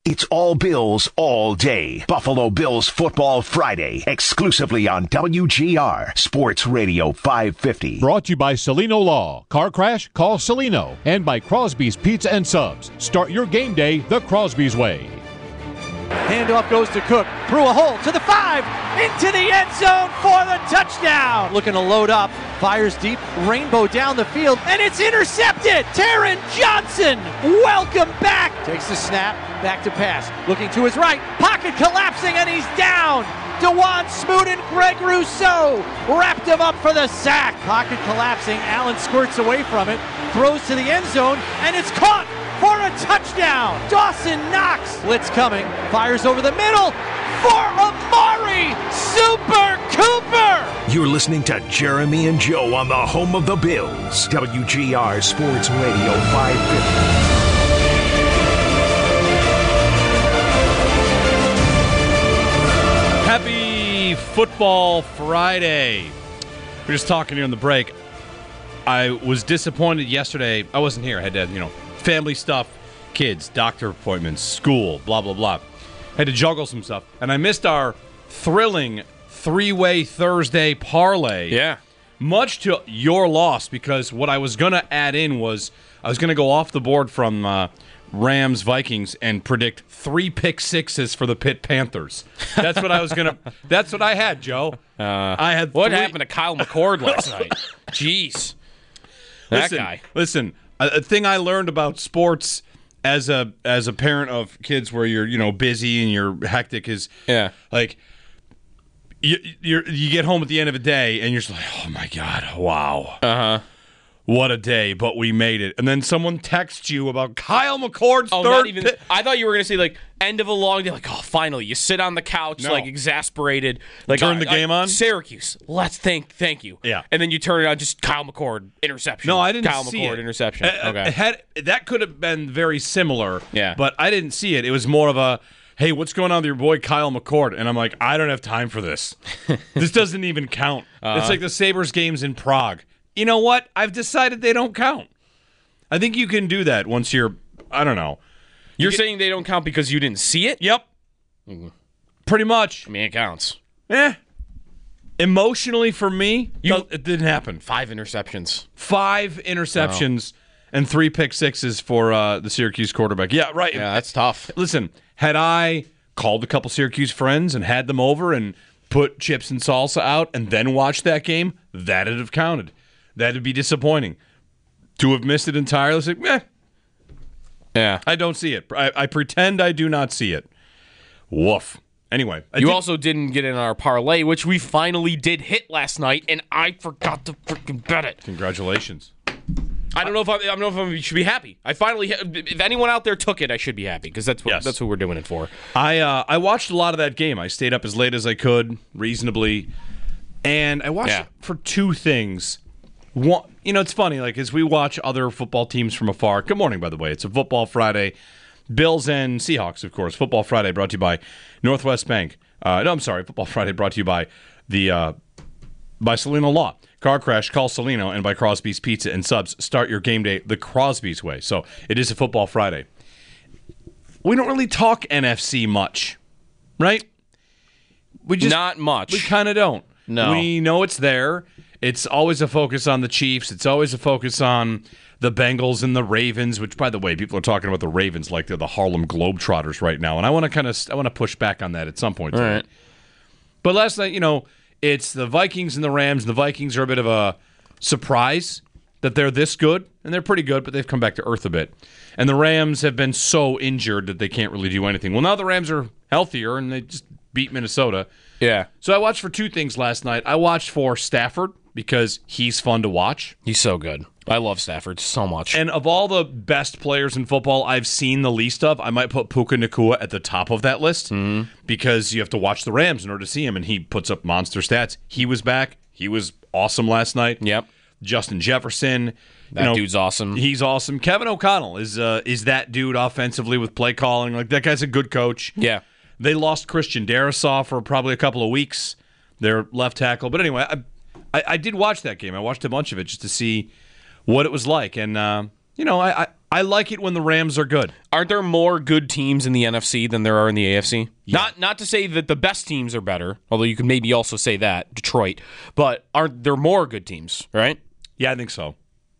It's all Bills all day. Buffalo Bills Football Friday, exclusively on WGR Sports Radio 550. Brought to you by Celino Law. Car crash? Call Celino. And by Crosby's Pizza and Subs. Start your game day the Crosby's way. Handoff goes to Cook, through a hole, to the 5, into the end zone for the touchdown. Looking to load up, fires deep, rainbow down the field, and it's intercepted. Taron Johnson, welcome back. Takes the snap, back to pass, looking to his right, pocket collapsing, and he's down. DeJuan Smoot and Greg Rousseau wrapped him up for the sack. Pocket collapsing, Allen squirts away from it, throws to the end zone, and it's caught for a touchdown. Dawson Knox, blitz coming, fires over the middle for Amari Super Cooper. You're listening to Jeremy and Joe on the home of the Bills. WGR Sports Radio 550. Happy Football Friday. We're just talking here on the break. I was disappointed yesterday. I wasn't here. I had to, family stuff, kids, doctor appointments, school, blah, blah, blah. Had to juggle some stuff. And I missed our thrilling three-way Thursday parlay. Yeah. Much to your loss, because what I was going to add in was I was going to go off the board from Rams Vikings and predict 3 pick sixes for the Pitt Panthers. That's what I was going to – that's what I had, Joe. I had what happened to Kyle McCord last night? Jeez. That guy. Listen, a thing I learned about sports as a parent of kids where you're busy and you're hectic is like you get home at the end of a day and you're just like, oh my God, wow, what a day, but we made it. And then someone texts you about Kyle McCord's third. I thought you were gonna say like end of a long day, like, oh, finally you sit on the couch like exasperated, like turn the game on. Syracuse, let's thank you. Yeah, and then you turn it on, just Kyle McCord interception. No, I didn't Kyle see McCord it. Interception. Okay, that could have been very similar. Yeah, but I didn't see it. It was more of a, hey, what's going on with your boy Kyle McCord? And I'm like, I don't have time for this. This doesn't even count. It's like the Sabres games in Prague. You know what? I've decided they don't count. I think you can do that once you're, I don't know. You're saying they don't count because you didn't see it? Yep. Pretty much. I mean, it counts. Emotionally for me, it didn't happen. 5 interceptions. 5 interceptions and 3 pick sixes for the Syracuse quarterback. Yeah, right. Yeah, that's tough. Listen, had I called a couple Syracuse friends and had them over and put chips and salsa out and then watched that game, that'd have counted. That'd be disappointing. To have missed it entirely, it's like, yeah. I don't see it. I pretend I do not see it. Woof. Anyway. You also didn't get in our parlay, which we finally did hit last night, and I forgot to freaking bet it. Congratulations. I don't know if I should be happy. I finally, if anyone out there took it, I should be happy, because that's who we're doing it for. I watched a lot of that game. I stayed up as late as I could, reasonably, and I watched it for 2 things. One, it's funny, like, as we watch other football teams from afar. Good morning, by the way. It's a Football Friday. Bills and Seahawks, of course. Football Friday brought to you by Northwest Bank. Football Friday brought to you by by Celino Law. Car crash, call Celino, and by Crosby's Pizza and Subs. Start your game day the Crosby's way. So it is a Football Friday. We don't really talk NFC much, right? Not much. We kind of don't. No. We know it's there. It's always a focus on the Chiefs. It's always a focus on the Bengals and the Ravens, which, by the way, people are talking about the Ravens like they're the Harlem Globetrotters right now. And I want to push back on that at some point. All right. But last night, it's the Vikings and the Rams. And the Vikings are a bit of a surprise that they're this good. And they're pretty good, but they've come back to earth a bit. And the Rams have been so injured that they can't really do anything. Well, now the Rams are healthier, and they just beat Minnesota. Yeah. So I watched for 2 things last night. I watched for Stafford, because he's fun to watch. He's so good. I love Stafford so much. And of all the best players in football I've seen the least of, I might put Puka Nacua at the top of that list because you have to watch the Rams in order to see him, and he puts up monster stats. He was back. He was awesome last night. Yep. Justin Jefferson. That dude's awesome. He's awesome. Kevin O'Connell is that dude offensively with play calling. Like, that guy's a good coach. Yeah. They lost Christian Darrisaw for probably a couple of weeks, their left tackle. But anyway, I did watch that game. I watched a bunch of it just to see what it was like. And, I I like it when the Rams are good. Aren't there more good teams in the NFC than there are in the AFC? Yeah. Not to say that the best teams are better, although you could maybe also say that, Detroit, but aren't there more good teams, right? Yeah, I think so.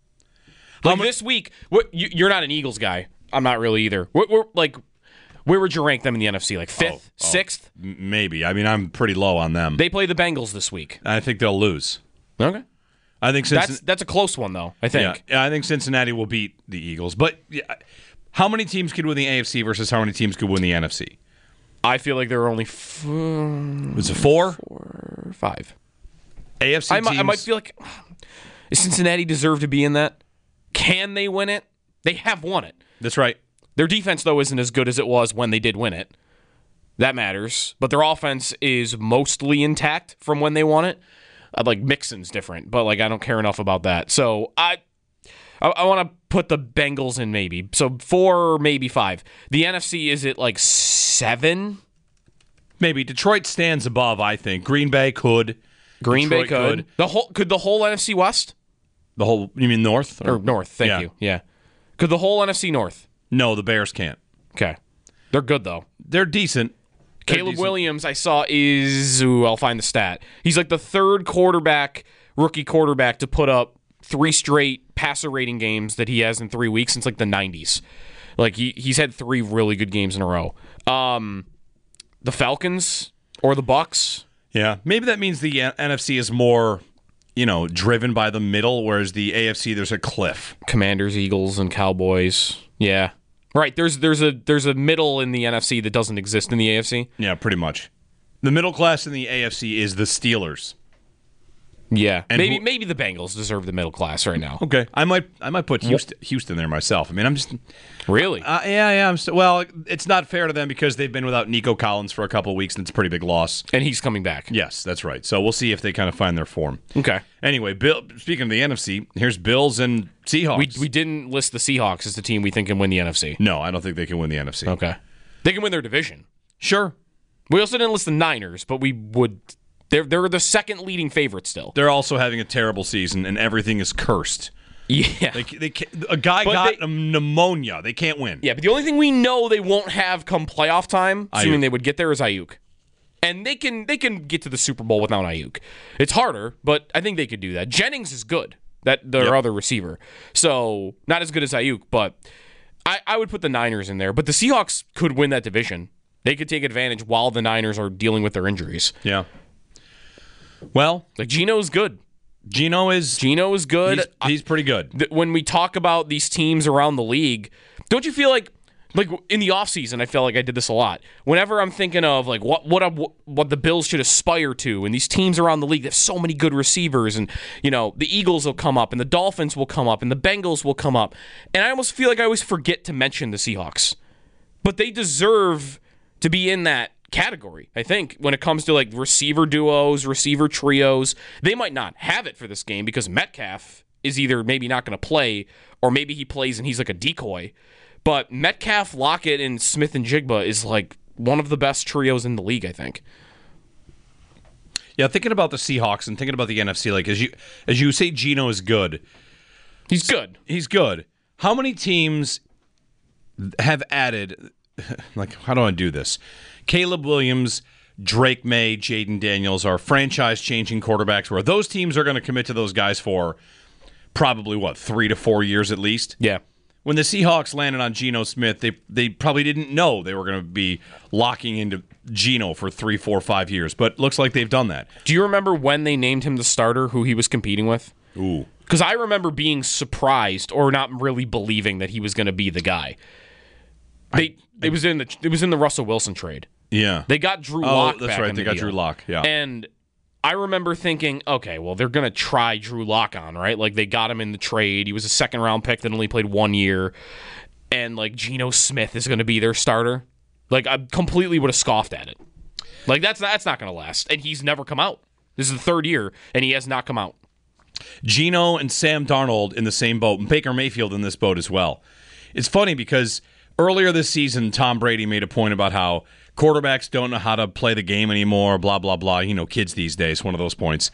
This week, you're not an Eagles guy. I'm not really either. Where would you rank them in the NFC? Like 5th, 6th? Maybe. I mean, I'm pretty low on them. They play the Bengals this week. I think they'll lose. Okay. I think that's a close one, though, I think. Yeah, I think Cincinnati will beat the Eagles. But how many teams could win the AFC versus how many teams could win the NFC? I feel like there are only Was it 4? 4 or 5. AFC teams. I might feel like, does Cincinnati deserve to be in that? Can they win it? They have won it. That's right. Their defense, though, isn't as good as it was when they did win it. That matters. But their offense is mostly intact from when they won it. Like, Mixon's different, but, like, I don't care enough about that. So, I want to put the Bengals in maybe. So, 4 or maybe 5. The NFC, is it, like, 7? Maybe. Detroit stands above, I think. Green Bay could. Detroit could. Could the whole NFC West? The whole, you mean North? Or North, thank you. Yeah. Could the whole NFC North? No, the Bears can't. Okay. They're good, though. They're decent. Caleb Williams, I saw, I'll find the stat. He's like the 3rd rookie quarterback to put up 3 straight passer rating games that he has in 3 weeks since like the 90s. Like he's had 3 really good games in a row. The Falcons or the Bucks? Yeah, maybe that means the NFC is more, driven by the middle, whereas the AFC there's a cliff. Commanders, Eagles, and Cowboys. Yeah. Right, there's a middle in the NFC that doesn't exist in the AFC. Yeah, pretty much. The middle class in the AFC is the Steelers. Yeah, and maybe the Bengals deserve the middle class right now. Okay, I might put Houston there myself. I mean, I'm just really yeah. Well, it's not fair to them because they've been without Nico Collins for a couple of weeks, and it's a pretty big loss. And he's coming back. Yes, that's right. So we'll see if they kind of find their form. Okay. Anyway, speaking of the NFC, here's Bills and Seahawks. We didn't list the Seahawks as the team we think can win the NFC. No, I don't think they can win the NFC. Okay, they can win their division. Sure. We also didn't list the Niners, but we would. They're the second leading favorite still. They're also having a terrible season, and everything is cursed. Yeah. A guy got pneumonia. They can't win. Yeah, but the only thing we know they won't have come playoff time, assuming they would get there, is Ayuk. And they can get to the Super Bowl without Ayuk. It's harder, but I think they could do that. Jennings is good, their other receiver. So, not as good as Ayuk, but I would put the Niners in there. But the Seahawks could win that division. They could take advantage while the Niners are dealing with their injuries. Yeah. Well, like Geno's good. Geno is good. He's pretty good. When we talk about these teams around the league, don't you feel like in the offseason, I feel like I did this a lot. Whenever I'm thinking of like what the Bills should aspire to, and these teams around the league, they have so many good receivers, and the Eagles will come up, and the Dolphins will come up, and the Bengals will come up, and I almost feel like I always forget to mention the Seahawks, but they deserve to be in that category, I think, when it comes to like receiver duos, receiver trios. They might not have it for this game because Metcalf is either maybe not going to play or maybe he plays and he's like a decoy. But Metcalf, Lockett, and Smith and Jigba is like one of the best trios in the league, I think. Yeah, thinking about the Seahawks and thinking about the NFC, like as you say, Geno is good. He's good. He's good. How many teams have added? Like, how do I do this? Caleb Williams, Drake May, Jaden Daniels are franchise-changing quarterbacks where those teams are going to commit to those guys for probably, 3 to 4 years at least? Yeah. When the Seahawks landed on Geno Smith, they probably didn't know they were going to be locking into Geno for 3, 4, 5 years, but looks like they've done that. Do you remember when they named him the starter, who he was competing with? Ooh. Because I remember being surprised or not really believing that he was going to be the guy. It was in the Russell Wilson trade. Yeah. They got Drew Lock back. Oh, that's right. They got deal. Drew Lock, yeah. And I remember thinking, okay, well, they're going to try Drew Lock on, right? Like, they got him in the trade. He was a second-round pick that only played 1 year. And, like, Geno Smith is going to be their starter. Like, I completely would have scoffed at it. Like, that's not going to last. And he's never come out. This is the 3rd year, and he has not come out. Geno and Sam Darnold in the same boat, and Baker Mayfield in this boat as well. It's funny because earlier this season, Tom Brady made a point about how quarterbacks don't know how to play the game anymore, blah, blah, blah. Kids these days, one of those points.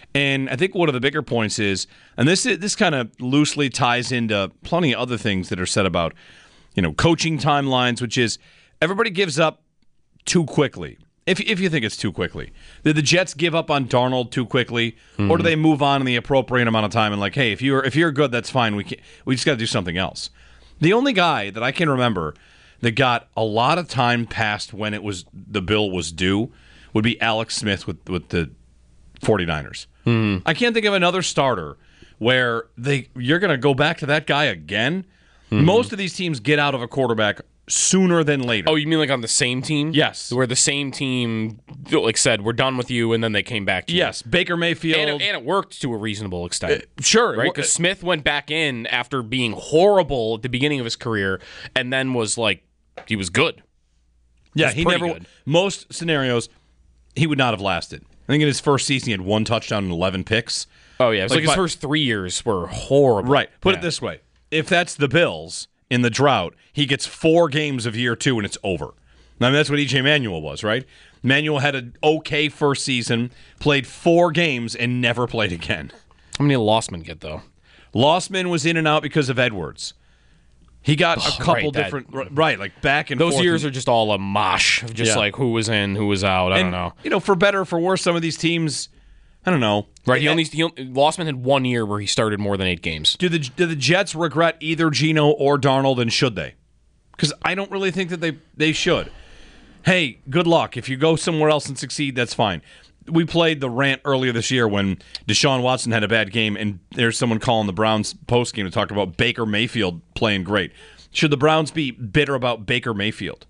And I think one of the bigger points is, and this kind of loosely ties into plenty of other things that are said about, coaching timelines, which is everybody gives up too quickly. If you think it's too quickly. Did the Jets give up on Darnold too quickly? Or do they move on in the appropriate amount of time and like, hey, if you're good, that's fine. We just got to do something else. The only guy that I can remember that got a lot of time past when the bill was due would be Alex Smith with the 49ers. I can't think of another starter where you're going to go back to that guy again. Most of these teams get out of a quarterback sooner than later. Oh, you mean like on the same team? Yes. Where the same team said, we're done with you, and then they came back to you. Yes, Baker Mayfield. And it worked to a reasonable extent. Sure. Right? Because Smith went back in after being horrible at the beginning of his career, and then was like, he was good. Yeah, he never. Good. Most scenarios, he would not have lasted. I think in his first season, he had 1 touchdown and 11 picks. Oh, yeah. It was like his first 3 years were horrible. Right. Put it this way. If that's the Bills in the drought, he gets 4 games of year 2 and it's over. I mean, that's what E.J. Manuel was, right? Manuel had an okay first season, played 4 games, and never played again. How many did Lossman get, though? Lossman was in and out because of Edwards. He got a couple different, like back and forth. Those years are just all a mosh of just like who was in, who was out. I don't know. For better or for worse, some of these teams, I don't know. Right, Lossman had 1 year where he started more than 8 games. Do the Jets regret either Geno or Darnold, and should they? Because I don't really think that they should. Hey, good luck. If you go somewhere else and succeed, that's fine. We played the rant earlier this year when Deshaun Watson had a bad game, and there's someone calling the Browns postgame to talk about Baker Mayfield playing great. Should the Browns be bitter about Baker Mayfield?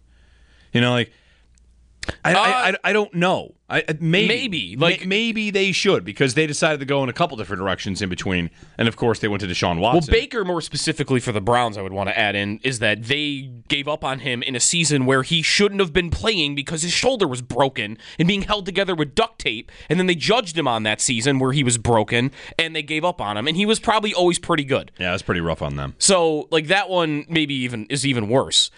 I don't know. Maybe they should, because they decided to go in a couple different directions in between, and of course they went to Deshaun Watson. Well, Baker, more specifically for the Browns, I would want to add in, is that they gave up on him in a season where he shouldn't have been playing because his shoulder was broken and being held together with duct tape, and then they judged him on that season where he was broken, and they gave up on him, and he was probably always pretty good. Yeah, that's pretty rough on them. So, that one maybe is even worse.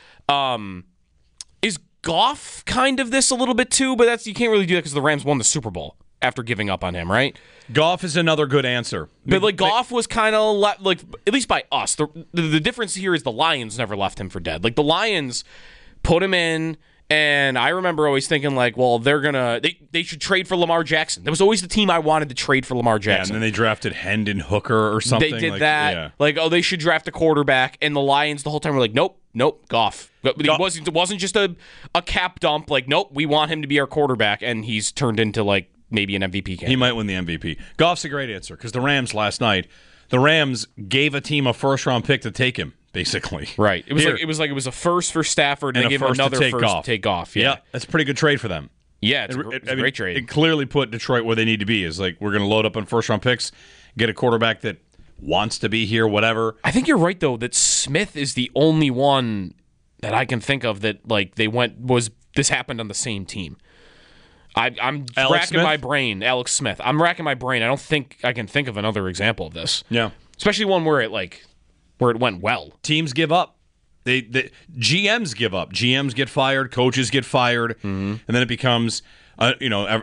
Is Goff kind of this a little bit too, but you can't really do that because the Rams won the Super Bowl after giving up on him, right? Goff is another good answer. But Goff was kind of at least by us. The difference here is the Lions never left him for dead. The Lions put him in, and I remember always thinking they should trade for Lamar Jackson. That was always the team I wanted to trade for Lamar Jackson. Yeah, and then they drafted Hendon Hooker or something. They did that. Yeah. They should draft a quarterback, and the Lions the whole time were like, nope, Goff. It wasn't just a cap dump. Nope, we want him to be our quarterback, and he's turned into maybe an MVP candidate. He might win the MVP. Goff's a great answer, because the Rams last night, the Rams gave a team a first-round pick to take him, basically. Right. It was a first for Stafford, and they gave him another first to take Goff. Yeah, that's a pretty good trade for them. Yeah, it's a great trade. It clearly put Detroit where they need to be. Is we're going to load up on first-round picks, get a quarterback that wants to be here, whatever. I think you're right, though, that Smith is the only one that I can think of that this happened on the same team. I'm racking my brain. Alex Smith. I'm racking my brain. I don't think I can think of another example of this. Yeah, especially one where it went well. Teams give up. They GMs give up. GMs get fired. Coaches get fired, and then it becomes a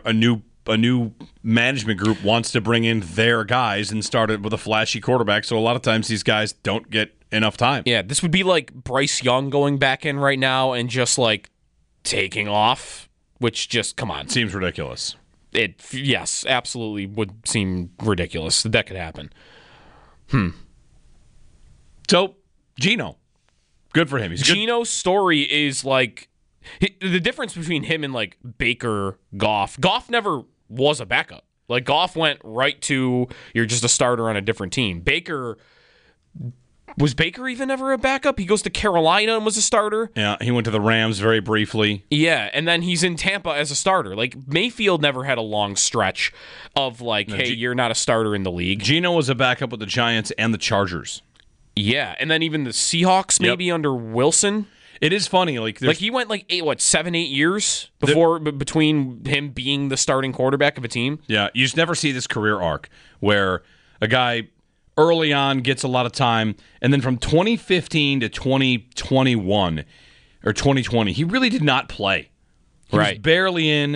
new management group wants to bring in their guys and start it with a flashy quarterback. So a lot of times these guys don't get enough time. Yeah, this would be like Bryce Young going back in right now and just taking off, which just, come on. Seems ridiculous. Yes, absolutely would seem ridiculous that could happen. So, Geno. Good for him. Geno's story is the difference between him and Baker, Goff. Goff never was a backup. Goff went right to, you're just a starter on a different team. Was Baker even ever a backup? He goes to Carolina and was a starter. Yeah, he went to the Rams very briefly. Yeah, and then he's in Tampa as a starter. Mayfield never had a long stretch of you're not a starter in the league. Geno was a backup with the Giants and the Chargers. Yeah, and then even the Seahawks maybe under Wilson. It is funny, he went 7-8 years between him being the starting quarterback of a team. Yeah, you just never see this career arc where a guy early on gets a lot of time, and then from 2015 to 2021 or 2020, he really did not play. He was barely in.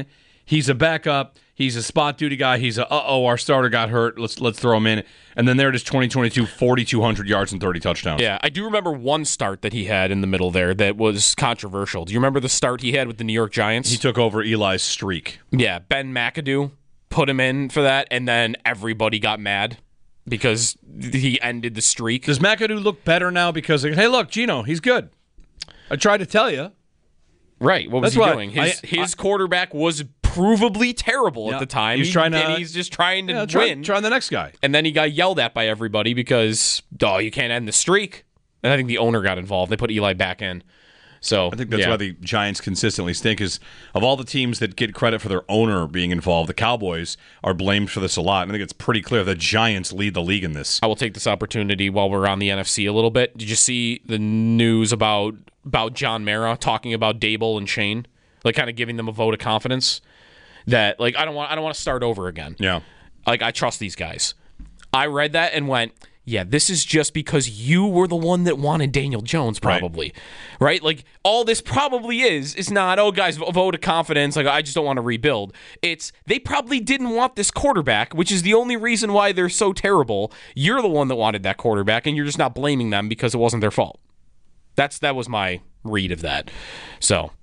He's a backup. He's a spot duty guy. He's our starter got hurt. Let's throw him in. And then there it is, 2022, 4,200 yards and 30 touchdowns. Yeah, I do remember one start that he had in the middle there that was controversial. Do you remember the start he had with the New York Giants? He took over Eli's streak. Yeah, Ben McAdoo put him in for that, and then everybody got mad because he ended the streak. Does McAdoo look better now because, hey, look, Geno, he's good. I tried to tell you. Right, what was That's he why doing? His quarterback was provably terrible at the time. He's just trying to win. Trying the next guy. And then he got yelled at by everybody because, you can't end the streak. And I think the owner got involved. They put Eli back in. So I think that's why the Giants consistently stink, is of all the teams that get credit for their owner being involved, the Cowboys are blamed for this a lot. And I think it's pretty clear the Giants lead the league in this. I will take this opportunity while we're on the NFC a little bit. Did you see the news about John Mara talking about Dable and Shane, like kind of giving them a vote of confidence that like I don't want to start over again. Yeah, like I trust these guys. I read that and went, yeah, this is just because you were the one that wanted Daniel Jones, probably, right? Like all this probably is not, guys, vote of confidence. Like I just don't want to rebuild. It's they probably didn't want this quarterback, which is the only reason why they're so terrible. You're the one that wanted that quarterback, and you're just not blaming them because it wasn't their fault. That was my read of that. So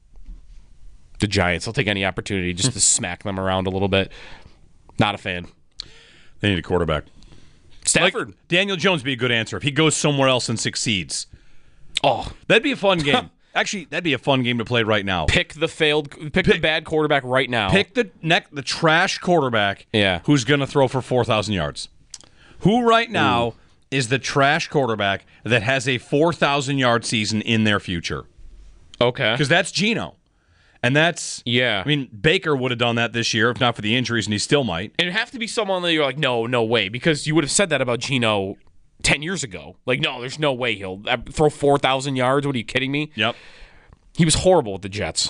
the Giants, I'll take any opportunity just to smack them around a little bit. Not a fan. They need a quarterback. Stafford. Like, Daniel Jones would be a good answer if he goes somewhere else and succeeds. Oh, that'd be a fun game. Actually, that'd be a fun game to play right now. Pick the bad quarterback right now. Pick the trash quarterback. Yeah. Who's going to throw for 4,000 yards? Who right now is the trash quarterback that has a 4,000 yard season in their future? Okay. Because that's Geno. And that's, yeah. I mean, Baker would have done that this year if not for the injuries, and he still might. It'd have to be someone that you're like, no way, because you would have said that about Geno 10 years ago. Like, no, there's no way he'll throw 4,000 yards. What are you kidding me? Yep. He was horrible with the Jets.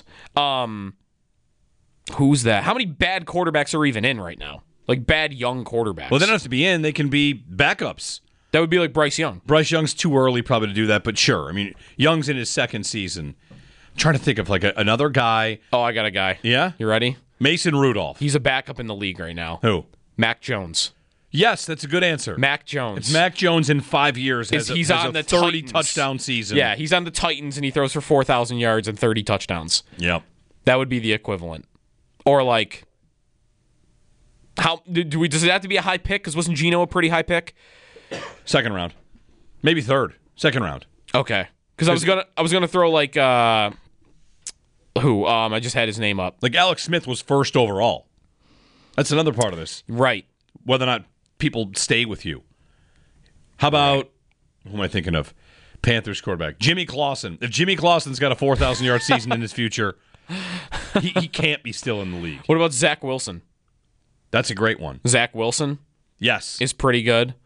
Who's that? How many bad quarterbacks are even in right now? Like, bad young quarterbacks. Well, they don't have to be in. They can be backups. That would be like Bryce Young. Bryce Young's too early probably to do that, but sure. I mean, Young's in his second season. I'm trying to think of like another guy. Oh, I got a guy. Yeah? You ready? Mason Rudolph. He's a backup in the league right now. Who? Mac Jones. Yes, that's a good answer. Mac Jones. If Mac Jones in 5 years has he's a on the 30 Titans. touchdown season. Yeah, he's on the Titans and he throws for 4,000 yards and 30 touchdowns. Yep. That would be the equivalent. Or like, does it have to be a high pick? Because wasn't Geno a pretty high pick? Second round. Maybe third. Second round. Okay. Because I was gonna throw like who? I just had his name up. Like Alex Smith was first overall. That's another part of this. Right. Whether or not people stay with you. How about, who am I thinking of? Panthers quarterback. Jimmy Clausen. If Jimmy Clausen's got a 4,000-yard season in his future, he can't be still in the league. What about Zach Wilson? That's a great one. Zach Wilson? Yes. Is pretty good.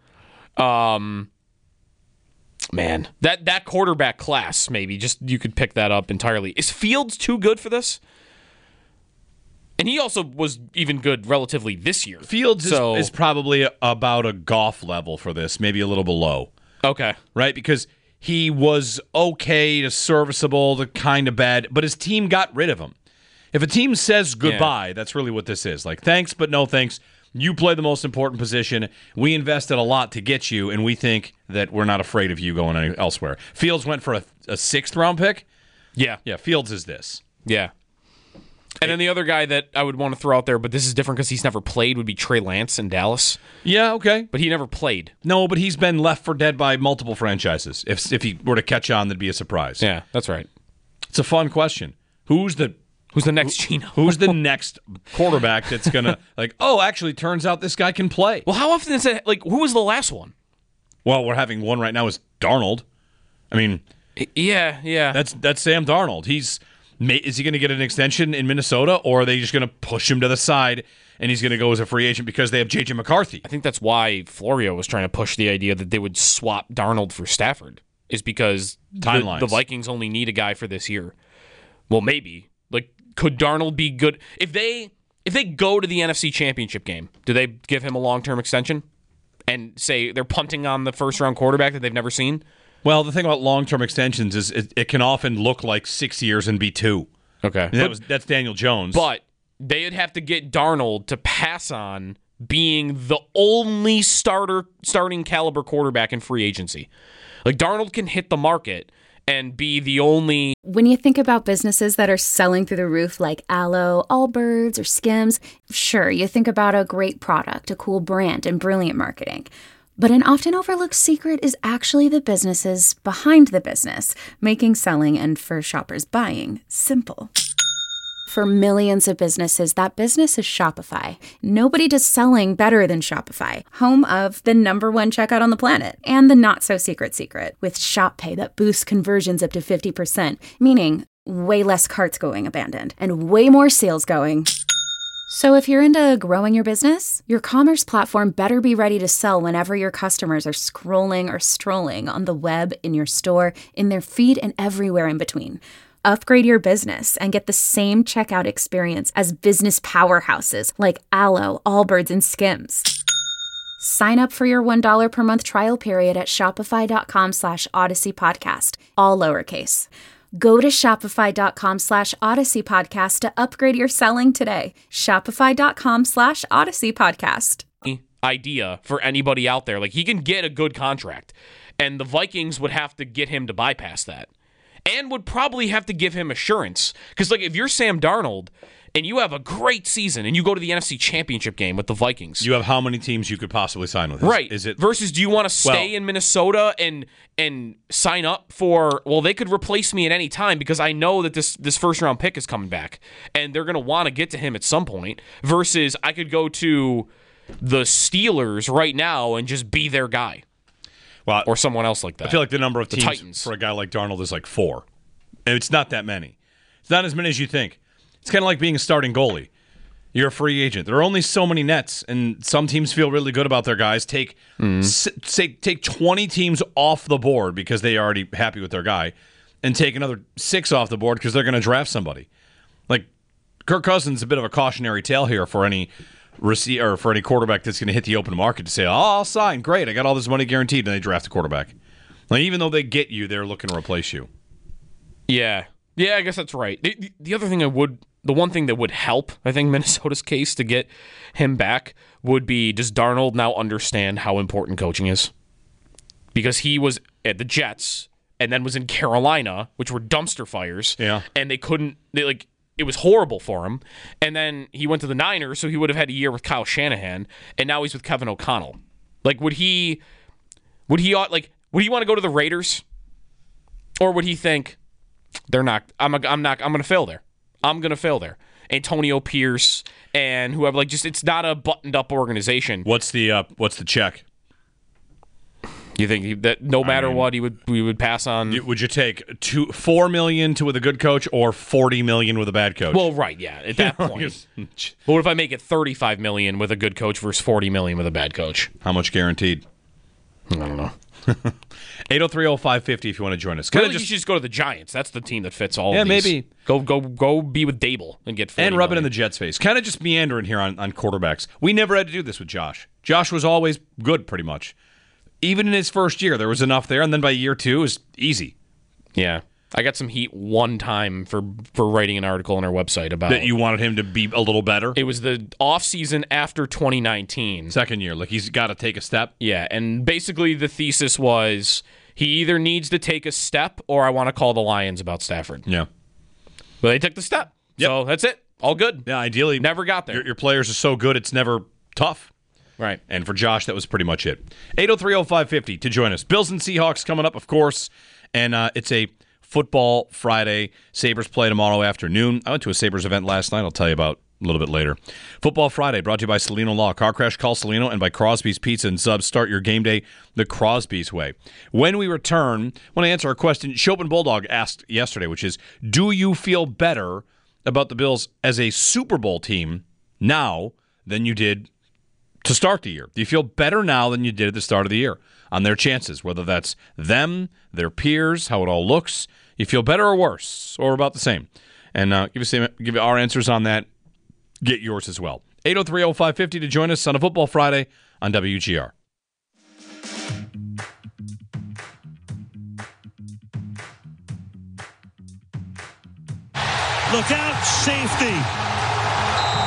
Man, that quarterback class, maybe just you could pick that up entirely. Is Fields too good for this? And he also was even good relatively this year. Fields is probably about a Goff level for this, maybe a little below. Okay. Right? Because he was okay to serviceable to kind of bad, but his team got rid of him. If a team says goodbye, that's really what this is. Like, thanks, but no thanks. You play the most important position. We invested a lot to get you, and we think that we're not afraid of you going elsewhere. Fields went for a sixth-round pick? Yeah. Yeah, Fields is this. Yeah. And then the other guy that I would want to throw out there, but this is different because he's never played, would be Trey Lance in Dallas. Yeah, okay. But he never played. No, but he's been left for dead by multiple franchises. If he were to catch on, that'd be a surprise. Yeah, that's right. It's a fun question. Who's the next Geno? Who's the next quarterback that's going to, like, actually, turns out this guy can play? Well, how often is that? Like, who was the last one? Well, we're having one right now is Darnold. I mean, yeah. That's Sam Darnold. Is he going to get an extension in Minnesota, or are they just going to push him to the side and he's going to go as a free agent because they have J.J. McCarthy? I think that's why Florio was trying to push the idea that they would swap Darnold for Stafford, is because timelines. The Vikings only need a guy for this year. Well, maybe. Like, could Darnold be good? If they go to the NFC Championship game, do they give him a long-term extension and say they're punting on the first-round quarterback that they've never seen? Well, the thing about long-term extensions is it can often look like 6 years and be 2. Okay. That's Daniel Jones. But they'd have to get Darnold to pass on being the only starting caliber quarterback in free agency. Like, Darnold can hit the market and be the only... When you think about businesses that are selling through the roof like Aloe, Allbirds, or Skims, sure, you think about a great product, a cool brand, and brilliant marketing. But an often overlooked secret is actually the businesses behind the business, making selling and, for shoppers, buying simple. For millions of businesses, that business is Shopify. Nobody does selling better than Shopify, home of the #1 checkout on the planet, and the not-so-secret secret, with Shop Pay that boosts conversions up to 50%, meaning way less carts going abandoned, and way more sales going. So if you're into growing your business, your commerce platform better be ready to sell whenever your customers are scrolling or strolling on the web, in your store, in their feed, and everywhere in between. Upgrade your business and get the same checkout experience as business powerhouses like Aloe, Allbirds, and Skims. Sign up for your $1 per month trial period at shopify.com/Odyssey Podcast, all lowercase. Go to shopify.com /Odyssey Podcast to upgrade your selling today. Shopify.com /Odyssey Podcast. Idea for anybody out there. Like, he can get a good contract, and the Vikings would have to get him to bypass that. And would probably have to give him assurance. Because, like, if you're Sam Darnold and you have a great season and you go to the NFC Championship game with the Vikings. You have how many teams you could possibly sign with? Right. Is it versus do you want to stay in Minnesota and sign up for, well, they could replace me at any time because I know that this first-round pick is coming back. And they're going to want to get to him at some point. Versus I could go to the Steelers right now and just be their guy. Well, or someone else like that. I feel like the number of teams Titans. for a guy like Darnold is like 4. And it's not that many. It's not as many as you think. It's kind of like being a starting goalie. You're a free agent. There are only so many nets, and some teams feel really good about their guys. Take 20 teams off the board because they are already happy with their guy, and take another 6 off the board because they're going to draft somebody. Like, Kirk Cousins is a bit of a cautionary tale here for any receiver or for any quarterback that's going to hit the open market to say, "Oh, I'll sign. Great, I got all this money guaranteed," and they draft a quarterback. Like, even though they get you, they're looking to replace you. Yeah, I guess that's right. The other thing the one thing that would help, I think, Minnesota's case to get him back would be, does Darnold now understand how important coaching is? Because he was at the Jets and then was in Carolina, which were dumpster fires. Yeah, and it was horrible for him. And then he went to the Niners, so he would have had a year with Kyle Shanahan, and now he's with Kevin O'Connell. Like, would he want to go to the Raiders? Or would he think, they're not, I'm going to fail there. I'm going to fail there. Antonio Pierce and whoever, it's not a buttoned up organization. What's the check? You think that no matter what, we would pass on? Would you take $4 million with a good coach or $40 million with a bad coach? Well, right, yeah. At that point, but what if I make it $35 million with a good coach versus $40 million with a bad coach? How much guaranteed? I don't know. 803-0550 if you want to join us. Really, you should just go to the Giants. That's the team that fits all. Yeah, of these. maybe go be with Dable and get $40 and rub million. it in the Jets' face. Kind of just meandering here on quarterbacks. We never had to do this with Josh. Josh was always good, pretty much. Even in his first year, there was enough there, and then by year 2, it was easy. Yeah. I got some heat one time for writing an article on our website about... That you wanted him to be a little better? It was the off-season after 2019. Second year. Like, he's got to take a step? Yeah, and basically the thesis was he either needs to take a step or I want to call the Lions about Stafford. Yeah. But they took the step. Yep. So that's it. All good. Yeah, ideally... Never got there. Your players are so good, it's never tough. Right. And for Josh, that was pretty much it. 803-0550 to join us. Bills and Seahawks coming up, of course. And it's a Football Friday. Sabres play tomorrow afternoon. I went to a Sabres event last night. I'll tell you about a little bit later. Football Friday brought to you by Celino Law. Car Crash, call Celino, and by Crosby's Pizza and Subs. Start your game day the Crosby's way. When we return, I want to answer a question Chopin Bulldog asked yesterday, which is, do you feel better about the Bills as a Super Bowl team now than you did to start the year? Do you feel better now than you did at the start of the year on their chances, whether that's them, their peers, how it all looks? You feel better or worse or about the same? And give you our answers on that. Get yours as well. 803-0550 to join us on a Football Friday on WGR. Look out, safety.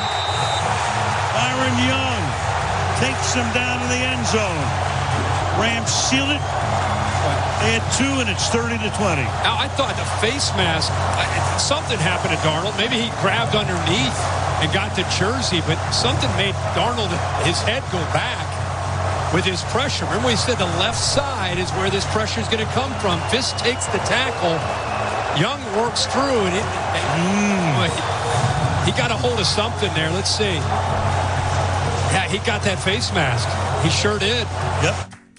Byron Young takes him down to the end zone. Rams seal it. They had 2, and it's 30-20. Now, I thought the face mask, something happened to Darnold. Maybe he grabbed underneath and got the jersey, but something made Darnold, his head go back with his pressure. Remember we said the left side is where this pressure is going to come from. Fisk takes the tackle. Young works through, and he got a hold of something there. Let's see. Yeah, he got that face mask. He sure did. Yep.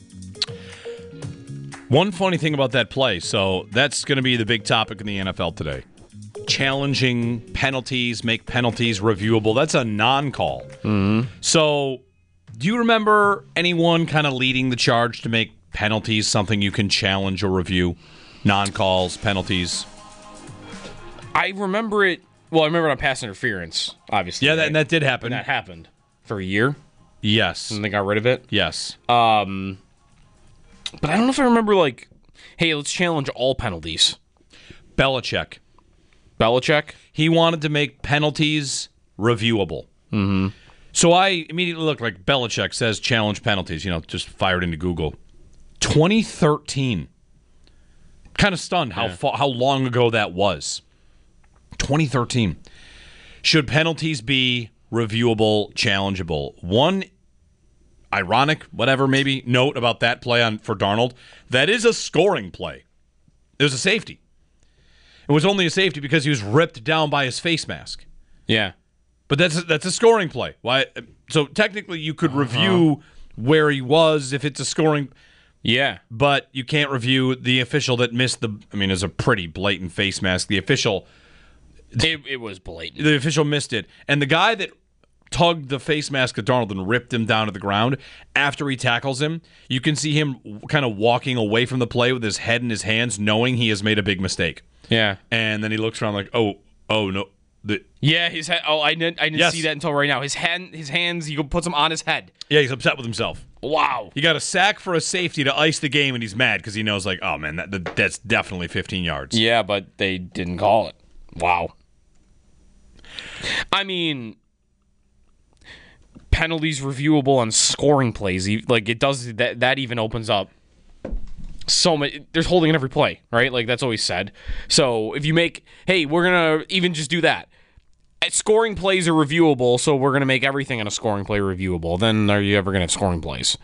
One funny thing about that play, so that's going to be the big topic in the NFL today. Challenging penalties, make penalties reviewable. That's a non-call. Mm-hmm. So do you remember anyone kind of leading the charge to make penalties something you can challenge or review? Non-calls, penalties. I remember it. Well, I remember it on pass interference, obviously. Yeah, right? that did happen. And that happened for a year. Yes. And they got rid of it. Yes. But I don't know if I remember, like, hey, let's challenge all penalties. Belichick. He wanted to make penalties reviewable. Mm-hmm. So I immediately looked like Belichick says challenge penalties, just fired into Google. 2013. Kind of stunned how long ago that was. 2013. Should penalties be reviewable, challengeable? One ironic, whatever, maybe, note about that play for Darnold. That is a scoring play. It was a safety. It was only a safety because he was ripped down by his face mask. Yeah. But that's a scoring play. Why? So technically you could review where he was if it's a scoring. Yeah. But you can't review the official that missed it's a pretty blatant face mask. The official. It was blatant. The official missed it. And the guy that tugged the face mask of Darnold and ripped him down to the ground, after he tackles him, you can see him kind of walking away from the play with his head in his hands, knowing he has made a big mistake. Yeah. And then he looks around like, oh no. Yeah, his head. Oh, I didn't see that until right now. His hands, he puts them on his head. Yeah, he's upset with himself. Wow. He got a sack for a safety to ice the game, and he's mad because he knows, like, oh man, that's definitely 15 yards. Yeah, but they didn't call it. Wow. I mean, penalties reviewable on scoring plays, like it does that even opens up so much. There's holding in every play, right? Like that's always said. So if you make, hey, we're gonna even just do that. Scoring plays are reviewable, so we're gonna make everything in a scoring play reviewable. Then are you ever gonna have scoring plays?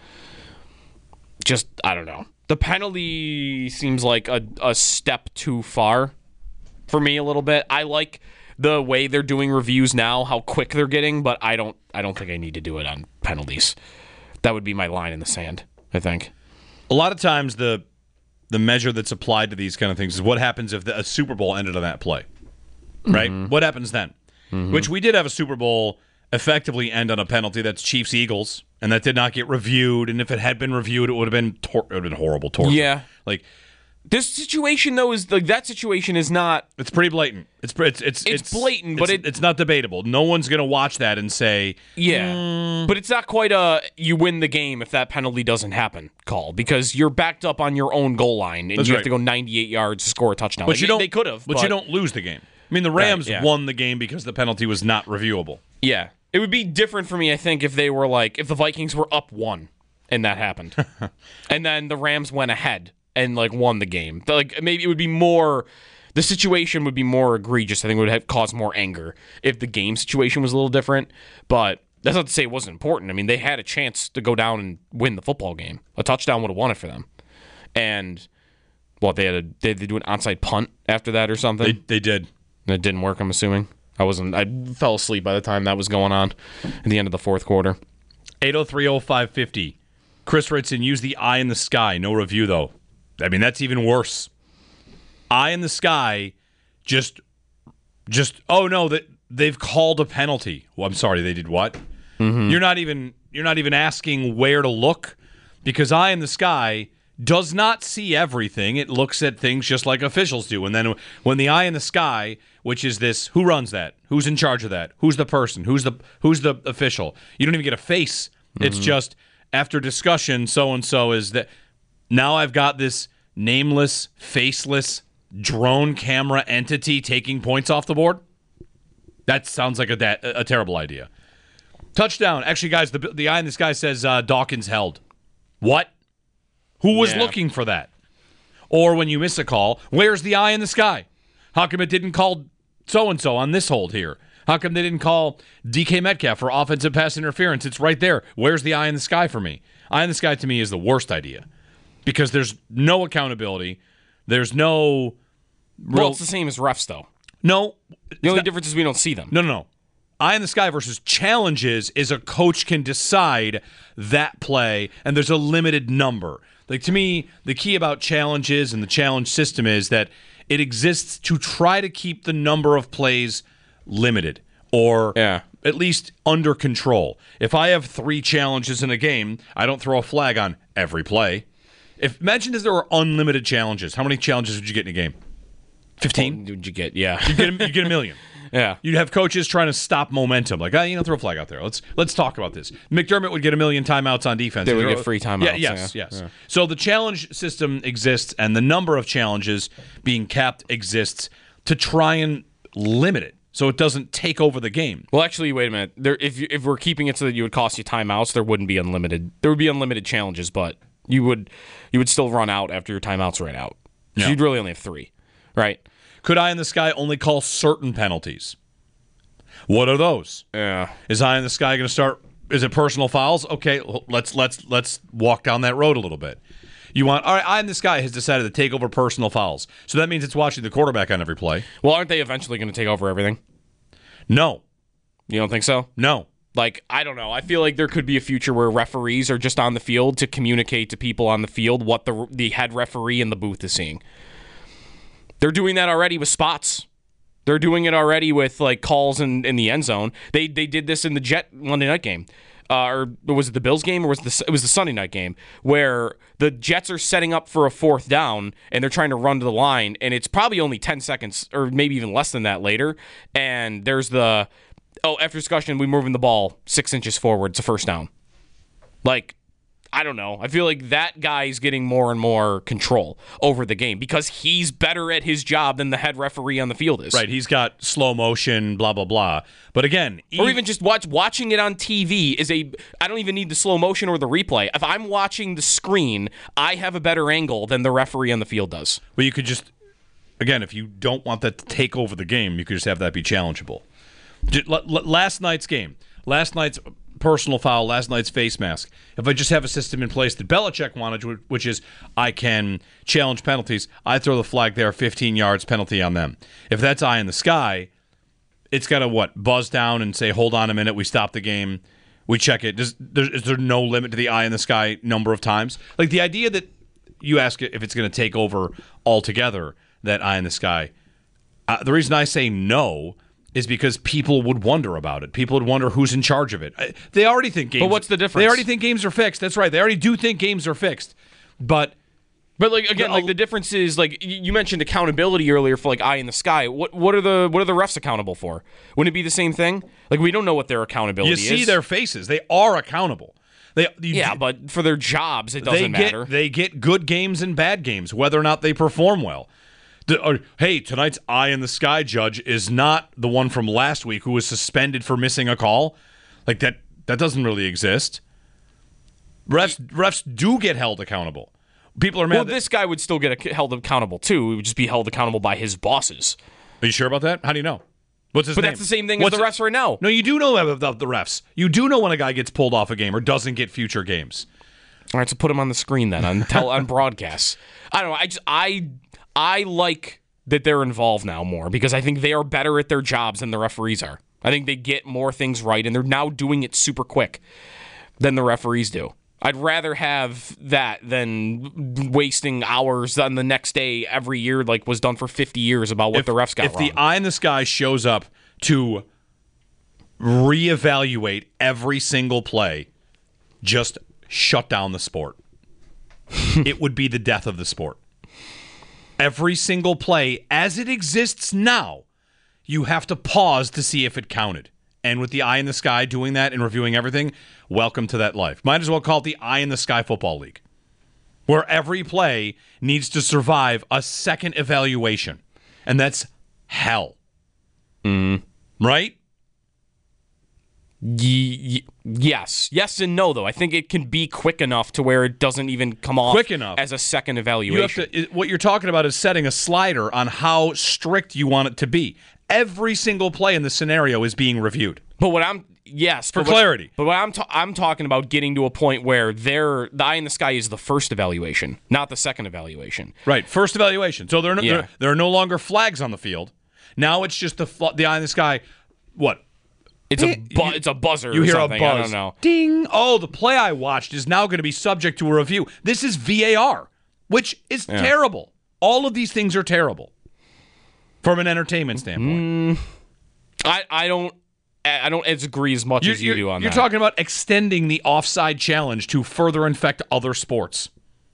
Just I don't know. The penalty seems like a step too far for me a little bit. I like the way they're doing reviews now, how quick they're getting, but I don't think I need to do it on penalties. That would be my line in the sand, I think. A lot of times the measure that's applied to these kind of things is what happens if a Super Bowl ended on that play, right? Mm-hmm. What happens then? Mm-hmm. Which we did have a Super Bowl effectively end on a penalty. That's Chiefs-Eagles, and that did not get reviewed. And if it had been reviewed, it would have been horrible torture. Yeah, like. This situation, though, is like that situation is not. It's pretty blatant. It's blatant, but it's not debatable. No one's going to watch that and say, yeah. But it's not quite a you win the game if that penalty doesn't happen call because you're backed up on your own goal line and you have to go 98 yards to score a touchdown. But they could have, but you don't lose the game. I mean, the Rams won the game because the penalty was not reviewable. Yeah, it would be different for me, I think, if they were like if the Vikings were up 1 and that happened, and then the Rams went ahead and like won the game. Like maybe it would be more. The situation would be more egregious. I think it would have caused more anger if the game situation was a little different. But that's not to say it wasn't important. I mean, they had a chance to go down and win the football game. A touchdown would have won it for them. And they had to do an onside punt after that or something. They did. And it didn't work. I'm assuming. I fell asleep by the time that was going on at the end of the fourth quarter. 803-0550. Chris Ritson used the eye in the sky. No review though. I mean, that's even worse. Eye in the sky, just. Oh no, that they've called a penalty. Well, I'm sorry, they did what? Mm-hmm. You're not even asking where to look, because eye in the sky does not see everything. It looks at things just like officials do. And then when the eye in the sky, which is this, who runs that? Who's in charge of that? Who's the person? Who's the official? You don't even get a face. Mm-hmm. It's just after discussion, so and so is that. Now I've got this nameless, faceless drone camera entity taking points off the board. That sounds like a terrible idea. Touchdown. Actually, guys, the eye in the sky says Dawkins held. What? Who was looking for that? Or when you miss a call, where's the eye in the sky? How come it didn't call so-and-so on this hold here? How come they didn't call DK Metcalf for offensive pass interference? It's right there. Where's the eye in the sky for me? Eye in the sky to me is the worst idea because there's no accountability. There's no real... Well, it's the same as refs, though. No. The only difference is we don't see them. No. Eye in the sky versus challenges is a coach can decide that play, and there's a limited number. Like, to me, the key about challenges and the challenge system is that it exists to try to keep the number of plays limited or at least under control. If I have 3 challenges in a game, I don't throw a flag on every play. Imagine if there were unlimited challenges. How many challenges would you get in a game? 15? What would you get? Yeah. You get a million. Yeah. You'd have coaches trying to stop momentum. Like, throw a flag out there. Let's talk about this. McDermott would get a million timeouts on defense. They would get free timeouts. Yes. Yeah. So the challenge system exists, and the number of challenges being capped exists to try and limit it so it doesn't take over the game. Well, actually, wait a minute. If we're keeping it so that you would cost you timeouts, there wouldn't be unlimited. There would be unlimited challenges, but you would still run out after your timeouts ran out. So you'd really only have 3, right? Could Eye in the Sky only call certain penalties? What are those? Yeah. Is Eye in the Sky going to start? Is it personal fouls? Okay, let's walk down that road a little bit. All right, Eye in the Sky has decided to take over personal fouls. So that means it's watching the quarterback on every play. Well, aren't they eventually going to take over everything? No. You don't think so? No. Like, I don't know. I feel like there could be a future where referees are just on the field to communicate to people on the field what the head referee in the booth is seeing. They're doing that already with spots. They're doing it already with like calls in the end zone. They did this in the Jet Monday night game. Or was it the Bills game or it was the Sunday night game where the Jets are setting up for a 4th down and they're trying to run to the line and it's probably only 10 seconds or maybe even less than that later. And there's after discussion, we're moving the ball 6 inches forward. It's a first down. Like, I don't know. I feel like that guy's getting more and more control over the game because he's better at his job than the head referee on the field is. Right. He's got slow motion, blah, blah, blah. But again... Or even just watching it on TV I don't even need the slow motion or the replay. If I'm watching the screen, I have a better angle than the referee on the field does. Well, you could just... Again, if you don't want that to take over the game, you could just have that be challengeable. Last night's game. Last night's... personal foul, last night's face mask. If I just have a system in place that Belichick wanted, which is I can challenge penalties, I throw the flag there, 15 yards, penalty on them. If that's Eye in the Sky, it's got to, buzz down and say, hold on a minute, we stop the game, we check it. Is there no limit to the Eye in the Sky number of times? Like the idea that you ask if it's going to take over altogether, that Eye in the Sky, the reason I say no is because people would wonder about it. People would wonder who's in charge of it. They already think games... But what's the difference? They already think games are fixed. That's right. They already do think games are fixed. But like again, like the difference is like you mentioned accountability earlier for like Eye in the Sky. What are the refs accountable for? Wouldn't it be the same thing? Like we don't know what their accountability is. You see their faces. They are accountable. But for their jobs, it doesn't matter. They get good games and bad games, whether or not they perform well. Hey, tonight's Eye in the Sky judge is not the one from last week who was suspended for missing a call. Like that doesn't really exist. Refs do get held accountable. People are mad. Well, this guy would still get held accountable too. He would just be held accountable by his bosses. Are you sure about that? How do you know? What's his name? But that's the same thing as the refs right now. No, you do know about the refs. You do know when a guy gets pulled off a game or doesn't get future games. All right, so put him on the screen then on broadcasts. I don't know. I like that they're involved now more because I think they are better at their jobs than the referees are. I think they get more things right, and they're now doing it super quick than the referees do. I'd rather have that than wasting hours on the next day every year like was done for 50 years about what the refs got wrong. If the Eye in the Sky shows up to reevaluate every single play, just shut down the sport. It would be the death of the sport. Every single play, as it exists now, you have to pause to see if it counted. And with the Eye in the Sky doing that and reviewing everything, welcome to that life. Might as well call it the Eye in the Sky Football League, where every play needs to survive a second evaluation. And that's hell. Mm. Right? Yes and no, though. I think it can be quick enough to where it doesn't even come off quick enough as a second evaluation. What you're talking about is setting a slider on how strict you want it to be. Every single play in the scenario is being reviewed. But what I'm for clarity. But what I'm talking about getting to a point where the eye in the sky is the first evaluation, not the second evaluation. Right, first evaluation. So there are no longer flags on the field. Now it's just the eye in the sky. What? It's a buzzer. You or hear something. a buzz. I don't know. Ding! Oh, the play I watched is now going to be subject to a review. This is VAR, which is terrible. All of these things are terrible from an entertainment standpoint. I don't agree as much as you do on that. You're talking about extending the offside challenge to further infect other sports.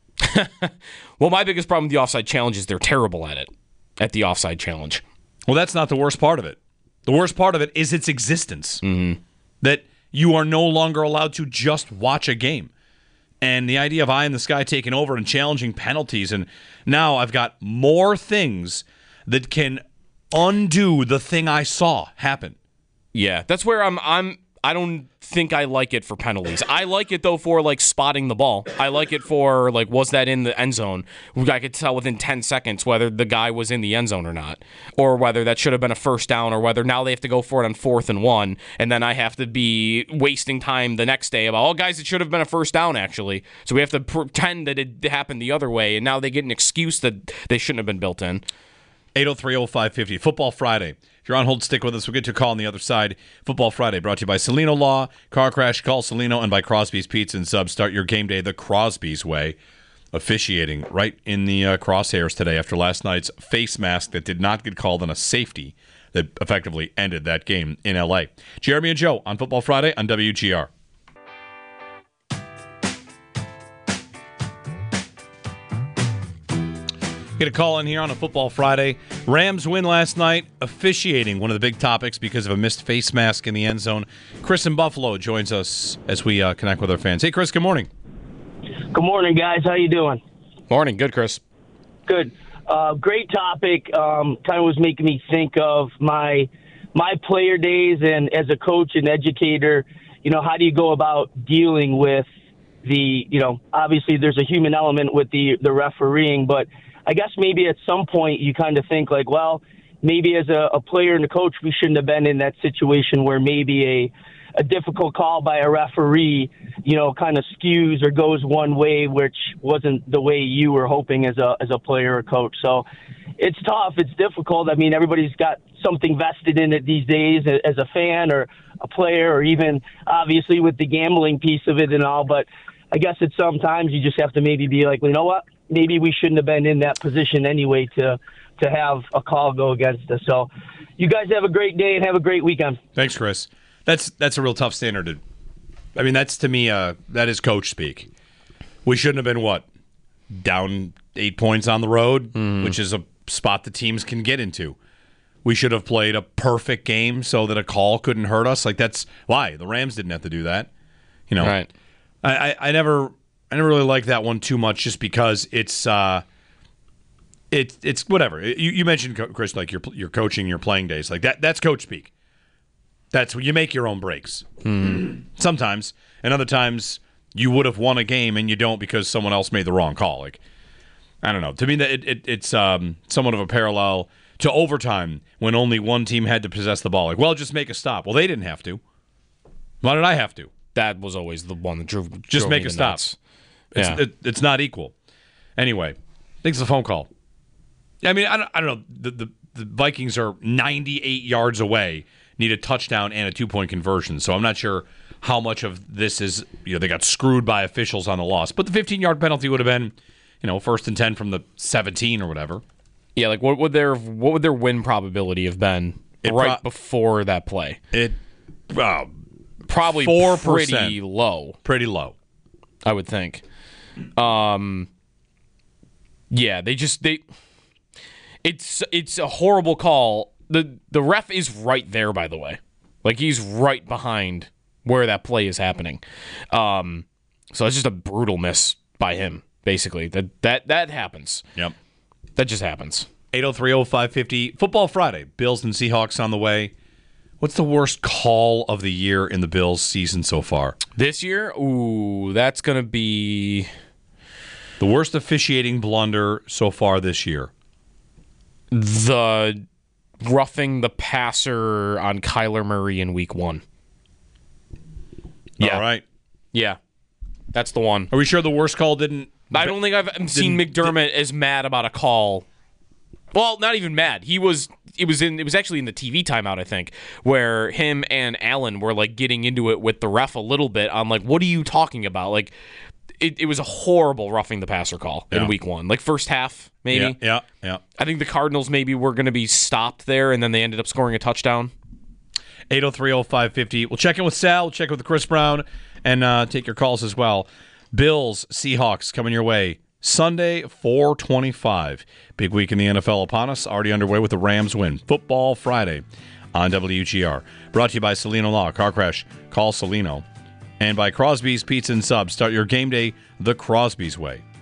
Well, my biggest problem with the offside challenge is they're terrible at the offside challenge. Well, that's not the worst part of it. The worst part of it is its existence. Mm-hmm. That you are no longer allowed to just watch a game. And the idea of eye in the sky taking over and challenging penalties, and now I've got more things that can undo the thing I saw happen. Yeah, that's where I don't think I like it for penalties. I like it, though, for, like, spotting the ball. I like it for, like, was that in the end zone? I could tell within 10 seconds whether the guy was in the end zone or not, or whether that should have been a first down, or whether now they have to go for it on 4th and 1, and then I have to be wasting time the next day about, guys, it should have been a first down, actually. So we have to pretend that it happened the other way, and now they get an excuse that they shouldn't have been built in. 803-0550, Football Friday. If you're on hold, stick with us. We'll get to a call on the other side. Football Friday brought to you by Celino Law, Car Crash, Call Celino, and by Crosby's Pizza and Subs. Start your game day the Crosby's way. Officiating right in the crosshairs today after last night's face mask that did not get called on a safety that effectively ended that game in L.A. Jeremy and Joe on Football Friday on WGR. Get a call in here on a Football Friday. Rams win last night. Officiating, one of the big topics because of a missed face mask in the end zone. Chris in Buffalo joins us as we connect with our fans. Hey, Chris, good morning. Good morning, guys. How you doing? Morning. Good, Chris. Good. Great topic. Kind of was making me think of my player days and as a coach and educator, how do you go about dealing with obviously there's a human element with the refereeing, but I guess maybe at some point you kind of think like, well, maybe as a player and a coach, we shouldn't have been in that situation where maybe a difficult call by a referee, kind of skews or goes one way, which wasn't the way you were hoping as a player or coach. So it's tough. It's difficult. I mean, everybody's got something vested in it these days as a fan or a player, or even obviously with the gambling piece of it and all. But I guess at sometimes you just have to maybe be like, well, you know what? Maybe we shouldn't have been in that position anyway to have a call go against us. So you guys have a great day and have a great weekend. Thanks, Chris. That's a real tough standard. That's to me, that is coach speak. We shouldn't have been, down 8 points on the road, which is a spot the teams can get into. We should have played a perfect game so that a call couldn't hurt us. Like, that's why the Rams didn't have to do that. Right. I never really like that one too much, just because it's whatever. You mentioned, Chris, like your coaching, your playing days, like that's coach speak. That's where you make your own breaks. Sometimes, and other times you would have won a game and you don't because someone else made the wrong call. Like, I don't know. To me, it's somewhat of a parallel to overtime when only one team had to possess the ball. Like, well, just make a stop. Well, they didn't have to. Why did I have to? That was always the one that drove just make me a stop. Nuts. It's not equal. Anyway, thanks for the phone call. I mean, I don't know. The Vikings are 98 yards away, need a touchdown and a 2-point conversion. So I'm not sure how much of this is, they got screwed by officials on the loss. But the 15-yard penalty would have been, 1st and 10 from the 17 or whatever. Yeah, like what would their win probability have been before that play? Probably 4%. Pretty low. Pretty low, I would think. Yeah, it's a horrible call. The ref is right there, by the way. Like, he's right behind where that play is happening. So it's just a brutal miss by him, basically. That happens. Yep. That just happens. 803-0550. Football Friday. Bills and Seahawks on the way. What's the worst call of the year in the Bills season so far? This year? Ooh, that's going to be... The worst officiating blunder so far this year. The roughing the passer on Kyler Murray in week 1. Yeah. All right. Yeah. That's the one. Are we sure the worst call didn't... I don't think I've seen McDermott as mad about a call. Well, not even mad. It was actually in the TV timeout, I think, where him and Allen were like getting into it with the ref a little bit on like, what are you talking about? Like, it was a horrible roughing the passer call in week 1. Like first half, maybe. Yeah. I think the Cardinals maybe were going to be stopped there, and then they ended up scoring a touchdown. 803-0550. We'll check in with Sal, we'll check in with Chris Brown, and take your calls as well. Bills, Seahawks coming your way. Sunday, 4:25. Big week in the NFL upon us. Already underway with the Rams win. Football Friday on WGR. Brought to you by Celino Law. Car crash, call Celino. And by Crosby's Pizza and Subs. Start your game day the Crosby's way.